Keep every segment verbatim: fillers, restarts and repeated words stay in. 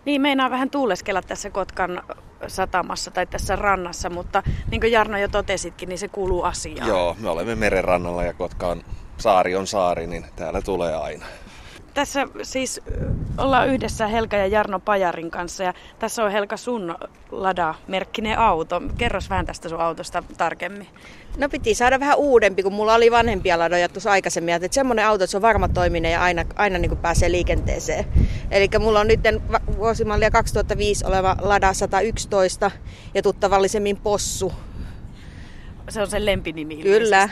Niin, meinaa vähän tuuleskella tässä Kotkan satamassa tai tässä rannassa, mutta niin kuin Jarno jo totesitkin, niin se kuuluu asiaan. Joo, me olemme merenrannalla ja koska on, saari on saari, niin täällä tulee aina. Tässä siis ollaan yhdessä Helka ja Jarno Pajarin kanssa ja tässä on Helka sun Lada-merkkinen auto. Kerros vähän tästä sun autosta tarkemmin. No piti saada vähän uudempi, kun mulla oli vanhempia Ladoja tuossa aikaisemmin. Että semmoinen auto, että se on varma toiminen ja aina, aina niin kuin pääsee liikenteeseen. Eli mulla on nyt vuosimallia kaksituhattaviisi oleva Lada sata yksitoista ja tuttavallisemmin Possu. Se on sen lempinimi. Kyllä.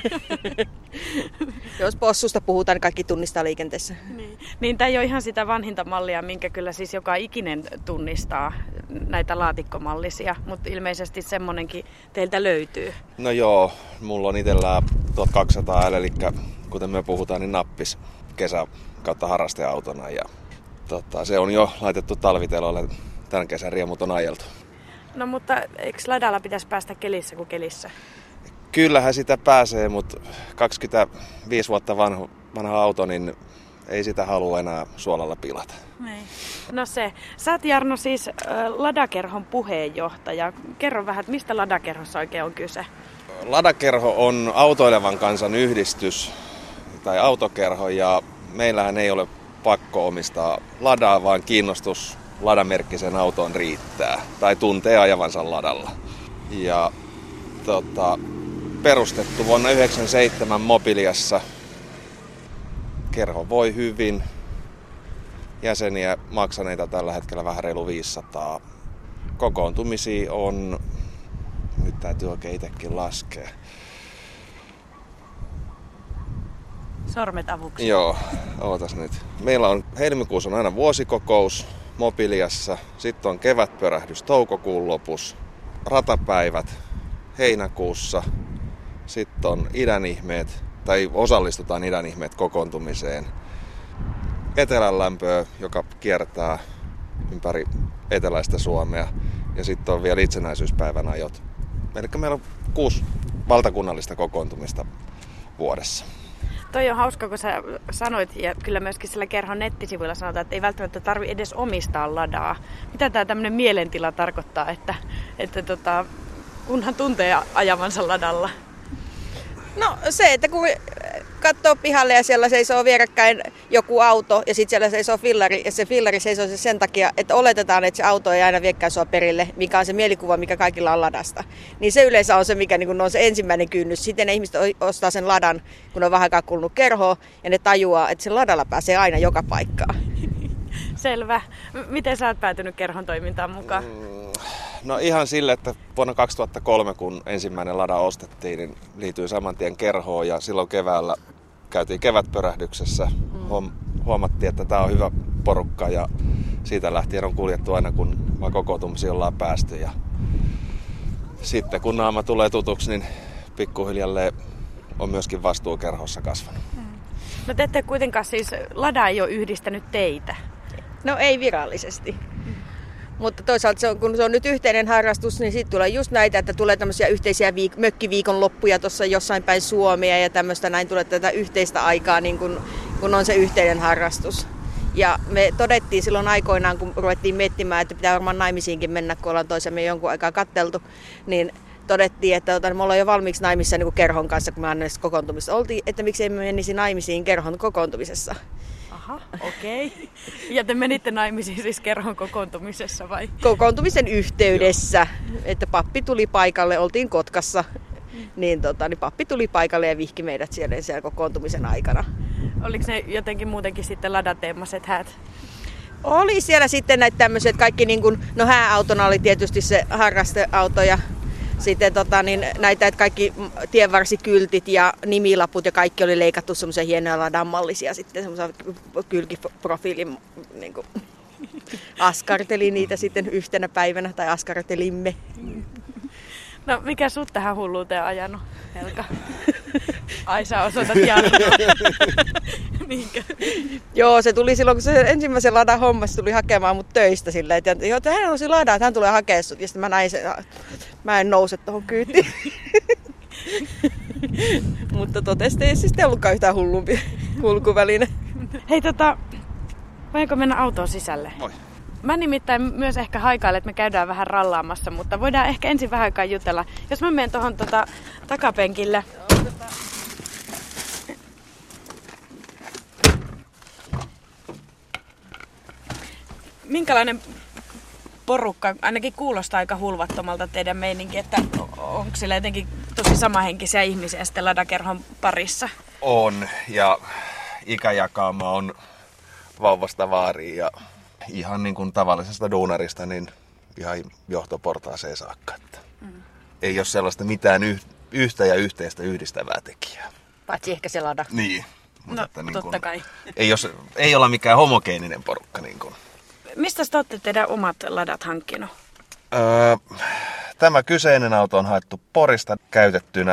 Jos Possusta puhutaan, niin kaikki tunnistaa liikenteessä. Niin. niin tämä ei ole ihan sitä vanhinta mallia, minkä kyllä siis joka ikinen tunnistaa näitä laatikkomallisia, mutta ilmeisesti semmonenkin teiltä löytyy. No joo, mulla on itsellään tuhatkaksisataa L, eli kuten me puhutaan, niin nappis kesä kautta harrasteautona. Ja tota, se on jo laitettu talviteloille, tämän kesän riemut on ajeltu. No mutta eikö Ladalla pitäisi päästä kelissä kuin kelissä? Kyllähän sitä pääsee, mutta kaksikymmentäviisi vuotta vanha, vanha auto, niin ei sitä halua enää suolalla pilata. Ei. No se. Sä oot, Jarno, siis äh, Ladakerhon puheenjohtaja. Kerro vähän, että mistä Ladakerhossa oikein on kyse? Ladakerho on autoilevan kansan yhdistys tai autokerho ja meillähän ei ole pakko omistaa Ladaa, vaan kiinnostus Ladamerkkisen autoon riittää tai tuntee ajavansa Ladalla. Ja tota, perustettu vuonna yhdeksänkymmentäseitsemän Mobiliassa. Kerho voi hyvin. Jäseniä maksaneita tällä hetkellä vähän reilu viisisataa. Kokoontumisia on, nyt täytyy oikein itsekin laskea. Sormet avuksi. Joo, ootas nyt. Meillä on helmikuussa on aina vuosikokous Mobiliassa. Sitten on kevätpörähdys toukokuun lopussa. Ratapäivät heinäkuussa. Sitten on idänihmeet, tai osallistutaan idänihmeet kokoontumiseen. Etelän lämpöä, joka kiertää ympäri eteläistä Suomea. Ja sitten on vielä itsenäisyyspäivän ajot. Eli meillä on kuusi valtakunnallista kokoontumista vuodessa. Toi on hauska, kun sä sanoit, ja kyllä myöskin sillä kerhon nettisivuilla sanotaan, että ei välttämättä tarvitse edes omistaa Ladaa. Mitä tää tämmönen mielentila tarkoittaa, että, että tota, kunhan tuntee ajavansa Ladalla? No se, että kun katsoo pihalle ja siellä seisoo vierekkäin joku auto ja sitten siellä seisoo fillari ja se fillari seisoo sen takia, että oletetaan, että se auto ei aina viekään sua perille, mikä on se mielikuva, mikä kaikilla on Ladasta. Niin se yleensä on se, mikä niin on se ensimmäinen kynnys. Sitten ne ihmiset ostaa sen Ladan, kun on vähän aikaa kulunut kerhoa ja ne tajuaa, että se Ladalla pääsee aina joka paikkaan. Selvä. Miten sä oot päätynyt kerhon toimintaan mukaan? No ihan sille, että vuonna kaksituhattakolme, kun ensimmäinen Lada ostettiin, niin liityin saman tien kerhoon ja silloin keväällä käytiin kevätpörähdyksessä. Mm. Huomattiin, että tämä on hyvä porukka ja siitä lähtien on kuljettu aina, kun vaan kokoontumisiin ollaan päästy. Ja sitten kun naama tulee tutuksi, niin pikkuhiljalleen on myöskin vastuu kerhossa kasvanut. Mm. No te ette kuitenkaan siis, Lada ei ole yhdistänyt teitä? No ei virallisesti. Mutta toisaalta se on, kun se on nyt yhteinen harrastus, niin sitten tulee just näitä, että tulee tämmöisiä yhteisiä viik- mökkiviikonloppuja tuossa jossain päin Suomea ja tämmöistä näin tulee tätä yhteistä aikaa, niin kun, kun on se yhteinen harrastus. Ja me todettiin silloin aikoinaan, kun ruvettiin miettimään, että pitää varmaan naimisiinkin mennä, kun ollaan toisemme jonkun aikaa katteltu, niin todettiin, että ota, me ollaan jo valmiiksi naimissa niin kuin kerhon kanssa, kun me aina kokoontumista oltiin, että miksei me menisi naimisiin kerhon kokoontumisessa. Aha, okei. Okay. Ja te menitte naimisiin siis kerhon kokoontumisessa vai? Kokoontumisen yhteydessä, että pappi tuli paikalle, oltiin Kotkassa, niin, tota, niin pappi tuli paikalle ja vihki meidät siellä, siellä kokoontumisen aikana. Oliko ne jotenkin muutenkin sitten ladateemaiset häät? Oli siellä sitten näitä tämmöiset kaikki, niin kuin, no hääautona oli tietysti se harrasteauto ja sitten tota, niin näitä, että kaikki tienvarsikyltit ja nimilaput ja kaikki oli leikattu semmoisia hienoja ladamallisia sitten semmoisia kylkiprofiilin, niin kuin, askarteli niitä sitten yhtenä päivänä tai askartelimme. No mikä sut tähän hulluuteen ajanut, Helka? Ai sä osoitat Jarnoa. Niinkö? Joo, se tuli silloin, kun se ensimmäisen Ladan hommassa tuli hakemaan mut töistä sillä, että hän olisi Lada, että hän tulee hakemaan sut. Ja sitten mä näin sen, mä en nouse tohon kyytiin. Mutta totesi, ei siis ollutkaan yhtään hullumpi kulkuväline. Hei tota, voinko mennä autoon sisälle? Voi. Mä nimittäin myös ehkä haikailen, että me käydään vähän rallaamassa, mutta voidaan ehkä ensin vähän aikaa jutella. Jos mä menen tuohon tota, takapenkille. Minkälainen porukka, ainakin kuulostaa aika hulvattomalta teidän meininki, että onko siellä jotenkin tosi samahenkisiä ihmisiä sitten Lada-kerhon parissa? On, ja ikäjakauma on vauvasta vaariin ja ihan niin kuin tavallisesta duunarista niin ihan johtoportaaseen saakka. Että mm. Ei ole sellaista mitään yh- yhtä ja yhteistä yhdistävää tekijää. Paitsi ehkä se Lada. Niin. No, että niin totta kun, kai. Ei, jos, ei olla mikään homogeeninen porukka. Niin kuin. Mistä te olette teidän omat Ladat hankkinut? Öö, tämä kyseinen auto on haettu Porista käytettynä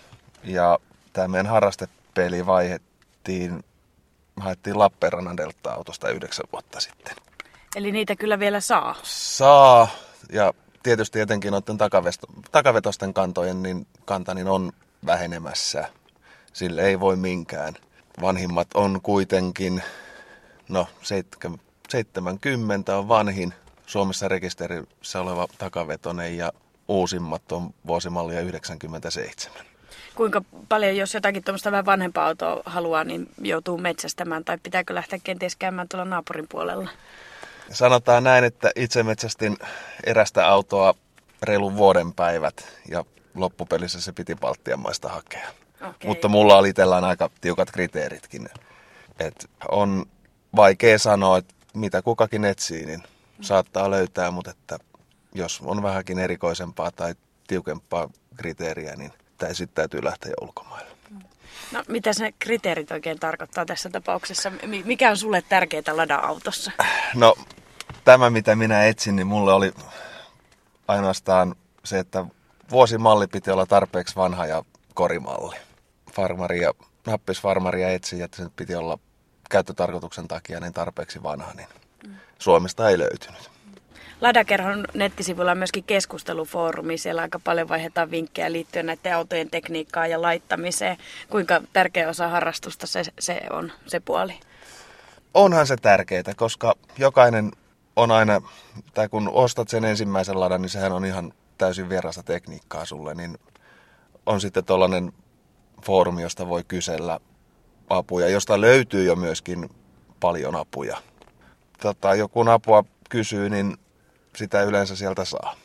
ja tämä meidän harrastepeli vaihdettiin, haettiin Lappeenrannan Delta-autosta yhdeksän vuotta sitten. Eli niitä kyllä vielä saa? Saa, ja tietysti etenkin noiden takavetosten kantojen niin kanta niin on vähenemässä. Sille ei voi minkään. Vanhimmat on kuitenkin, no seitsemänkymmentä on vanhin Suomessa rekisterissä oleva takavetonen ja uusimmat on vuosimallia yhdeksänkymmentäseitsemän. Kuinka paljon, jos jotakin tuommoista vähän vanhempaa autoa haluaa, niin joutuu metsästämään tai pitääkö lähteä kenties käymään tuolla naapurin puolella? Sanotaan näin, että itse metsästin erästä autoa reilun vuoden päivät ja loppupelissä se piti Baltian maista hakea. Okay. Mutta mulla oli itsellään aika tiukat kriteeritkin. Et on vaikea sanoa, että mitä kukakin etsii, niin saattaa löytää, mutta että jos on vähänkin erikoisempaa tai tiukempaa kriteeriä, niin sitten täytyy lähteä ulkomaille. No mitä se kriteerit oikein tarkoittaa tässä tapauksessa? Mikä on sulle tärkeää Lada-autossa? No tämä mitä minä etsin, niin mulle oli ainoastaan se, että vuosimalli piti olla tarpeeksi vanha ja korimalli. Farmari ja nappisfarmaria etsin, että se piti olla käyttötarkoituksen takia niin tarpeeksi vanha, niin Suomesta ei löytynyt. Lada-kerhon nettisivuilla on myöskin keskustelufoorumi. Siellä aika paljon vaihdetaan vinkkejä liittyen näiden autojen tekniikkaan ja laittamiseen. Kuinka tärkeä osa harrastusta se, se on, se puoli? Onhan se tärkeää, koska jokainen on aina, tai kun ostat sen ensimmäisen Ladan, niin sehän on ihan täysin vierasta tekniikkaa sulle, niin on sitten tollainen foorumi, josta voi kysellä apuja, josta löytyy jo myöskin paljon apuja. Tota, joku apua kysyy, niin sitä yleensä sieltä saa.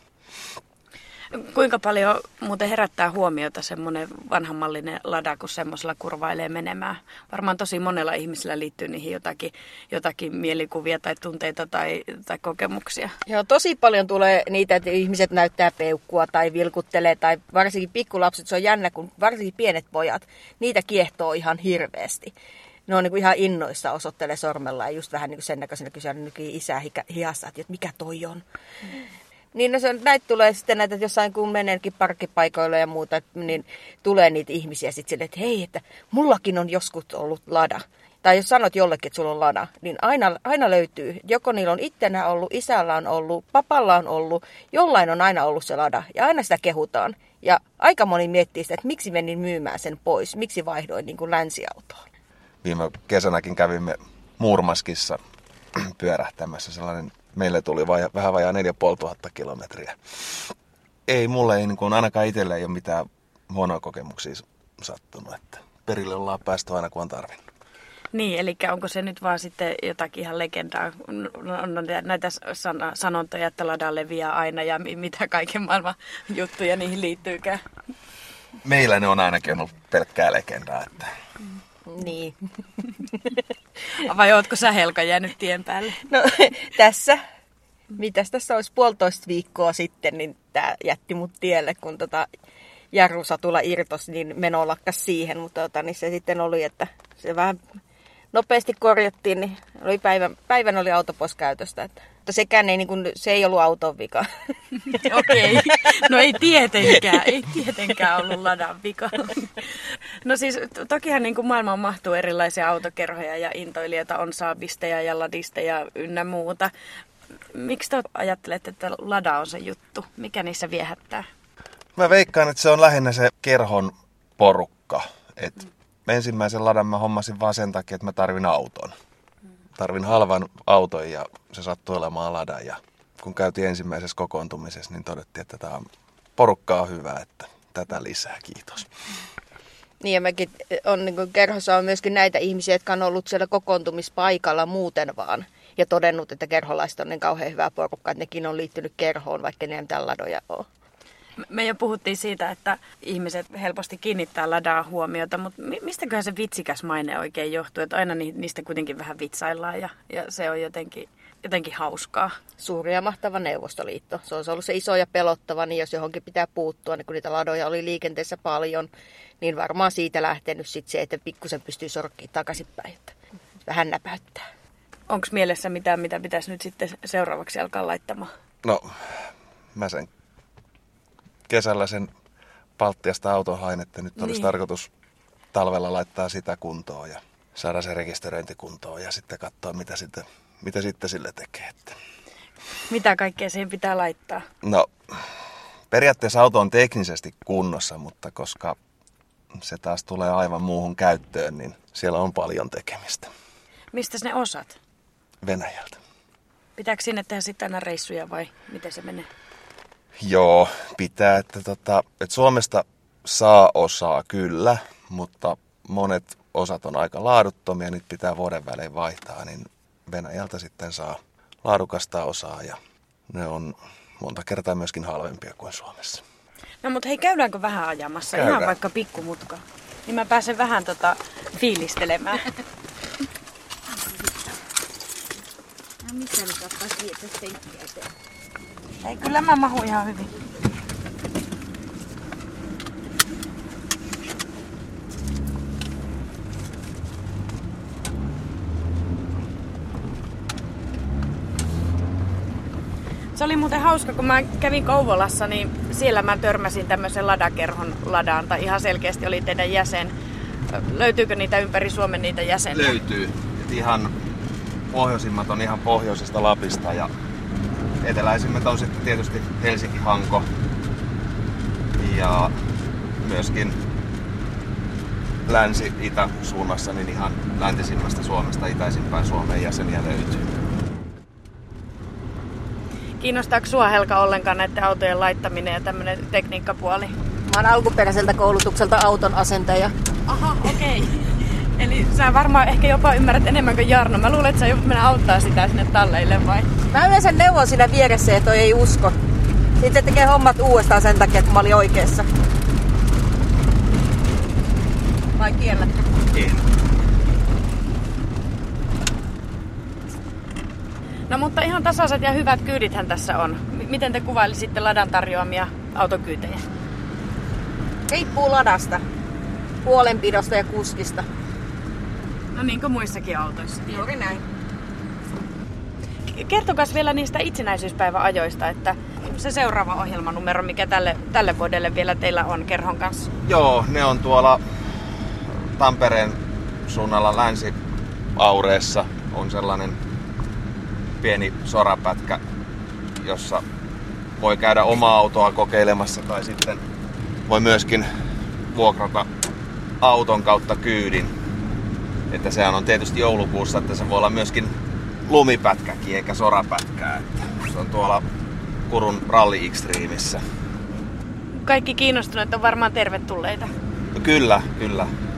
Kuinka paljon muuten herättää huomiota semmoinen vanhanmallinen Lada, kun semmoisella kurvailee menemään? Varmaan tosi monella ihmisellä liittyy niihin jotakin, jotakin mielikuvia tai tunteita tai, tai kokemuksia. Joo, tosi paljon tulee niitä, että ihmiset näyttää peukkua tai vilkuttelee tai varsinkin pikkulapset. Se on jännä, kun varsinkin pienet pojat, niitä kiehtoo ihan hirveästi. Ne on niin kuin ihan innoissa osoittelee sormella ja just vähän niin kuin sen näköisenä kysyä nykyään isää hihassa, että mikä toi on. Mm. Niin no se, näitä tulee sitten näitä, että jossain kun meneekin parkkipaikoille ja muuta, niin tulee niitä ihmisiä sitten silleen, että hei, että mullakin on joskus ollut Lada. Tai jos sanot jollekin, että sulla on Lada, niin aina, aina löytyy. Joko niillä on itsenä ollut, isällä on ollut, papalla on ollut, jollain on aina ollut se Lada. Ja aina sitä kehutaan. Ja aika moni miettii sitä, että miksi menin myymään sen pois, miksi vaihdoin niin kuin länsiautoon. Viime kesänäkin kävimme Muurmaskissa pyörähtämässä sellainen. Meille tuli vaja, vähän vajaa neljä ja tuhatta kilometriä. Ei mulle ei, niin kuin ainakaan itselle ei ole mitään huonoa kokemuksia sattunut. Että perille ollaan päästy aina kun on tarvinnut. Niin, eli onko se nyt vaan sitten jotakin ihan legendaa? On näitä san- sanontoja, että Lada leviää aina ja mitä kaiken maailman juttuja niihin liittyykään? Meillä ne on ainakin ollut pelkkää legendaa. Että... Niin. Vai ootko sä, Helka, jäänyt tien päälle? No tässä, mitäs tässä olisi puolitoista viikkoa sitten, niin tää jätti mut tielle, kun tota jarrusatula irtos, niin meno lakkas siihen. Mutta tota, niin se sitten oli, että se vähän nopeasti korjattiin, niin oli päivän, päivän oli auto pois käytöstä. Että, mutta sekään ei, niin kun, se ei ollut auton vika. Okei, okay. No ei tietenkään, ei tietenkään ollut Ladan vika. No siis tokihan niin kuin maailmaan mahtuu erilaisia autokerhoja ja intoilijoita, on saabisteja ja ladisteja ynnä muuta. Miksi te ajattelette, että Lada on se juttu? Mikä niissä viehättää? Mä veikkaan, että se on lähinnä se kerhon porukka. Et mm. ensimmäisen Ladan mä hommasin vaan sen takia, että mä tarvin auton. Mm. tarvin halvan auton ja se sattui olemaan Lada. Ja kun käytiin ensimmäisessä kokoontumisessa, niin todettiin, että tämä on porukkaa hyvä, että tätä lisää, kiitos. Niin ja mekin on, niin kuin kerhossa on myöskin näitä ihmisiä, jotka on ollut siellä kokoontumispaikalla muuten vaan. Ja todennut, että kerholaiset on niin kauhean hyvä porukka, että nekin on liittynyt kerhoon, vaikka ne ei mitään ladoja ole. Me jo puhuttiin siitä, että ihmiset helposti kiinnittää Ladaa huomiota, mutta mistäköhän se vitsikäs maine oikein johtuu? Että aina niistä kuitenkin vähän vitsaillaan ja, ja se on jotenkin, jotenkin hauskaa. Suuri ja mahtava Neuvostoliitto. Se olisi ollut se iso ja pelottava, niin jos johonkin pitää puuttua, niin kun niitä ladoja oli liikenteessä paljon, niin varmaan siitä lähtenyt sit se, että pikkusen pystyy sorkkimaan takaisinpäin, että vähän näpäyttää. Onko mielessä mitään, mitä pitäisi nyt sitten seuraavaksi alkaa laittamaan? No, mä sen kesällä sen Baltiasta auton hain, että nyt olisi niin. tarkoitus talvella laittaa sitä kuntoon ja saada se rekisteröinti kuntoon ja sitten katsoa, mitä sitten, mitä sitten sille tekee. Että. Mitä kaikkea siihen pitää laittaa? No, periaatteessa auto on teknisesti kunnossa, mutta koska se taas tulee aivan muuhun käyttöön, niin siellä on paljon tekemistä. Mistä ne osat? Venäjältä. Pitääkö sinne tehdä sitten aina reissuja vai miten se menee? Joo, pitää. Että, tota, että Suomesta saa osaa kyllä, mutta monet osat on aika laaduttomia, niitä pitää vuoden välein vaihtaa, niin Venäjältä sitten saa laadukasta osaa ja ne on monta kertaa myöskin halvempia kuin Suomessa. No mutta hei, käydäänkö vähän ajamassa? Käydään. Ihan vaikka pikkumutka. Niin mä pääsen vähän tota fiilistelemään. No mitä nyt ottaisi vietä senkkiä eteen? Ei, kyllä mä mahun ihan hyvin. Se oli muuten hauska, kun mä kävin Kouvolassa, niin siellä mä törmäsin tämmöisen Lada-kerhon Ladaan, tai ihan selkeästi oli teidän jäsen. Löytyykö niitä ympäri Suomen niitä jäseniä? Löytyy. Et ihan pohjoisimmat on ihan pohjoisesta Lapista ja eteläisimmät on sitten tietysti Helsinki-Hanko ja myöskin länsi-itä suunnassa, niin ihan läntisimmästä Suomesta itäisimpään Suomeen jäseniä löytyy. Kiinnostaako sua, Helka, ollenkaan näiden autojen laittaminen ja tämmöinen tekniikkapuoli? Mä oon alkuperäiseltä koulutukselta auton asentaja. Aha, okei. Okay. Eli sä varmaan ehkä jopa ymmärrät enemmän kuin Jarno. Mä luulen, että sä joudut mennä auttaa sitä sinne talleille, vai? Mä yleensä neuvon siinä vieressä, että toi ei usko. Sitten se tekee hommat uudestaan sen takia, että mä olin oikeassa. Vai kiellätkö? En. No mutta ihan tasaiset ja hyvät kyydithän tässä on. M- miten te kuvailisitte Ladan tarjoamia autokyytejä? Riippuu Ladasta, huolenpidosta ja kuskista. No niin kuin muissakin autoissa. Juuri näin. Kertokas vielä niistä itsenäisyyspäiväajoista, että se seuraava ohjelmanumero, mikä tälle, tälle vuodelle vielä teillä on kerhon kanssa. Joo, ne on tuolla Tampereen suunnalla Länsi-Aureessa on sellainen pieni sorapätkä, jossa voi käydä omaa autoa kokeilemassa tai sitten voi myöskin vuokrata auton kautta kyydin. Että sehän on tietysti joulukuussa, että se voi olla myöskin lumipätkäkin eikä sorapätkää. Että se on tuolla Kurun Rally Extremissä. Kaikki kiinnostuneet on varmaan tervetulleita. No kyllä, kyllä.